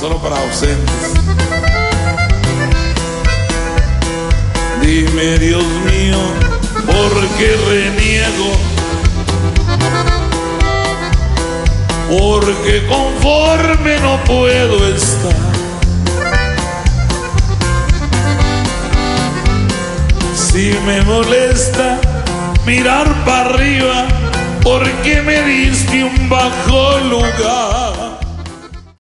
solo para ausentes. Dime, Dios mío, ¿por qué reniego? Porque conforme no puedo estar. Si me molesta mirar para arriba, ¿por qué me diste un bajo lugar?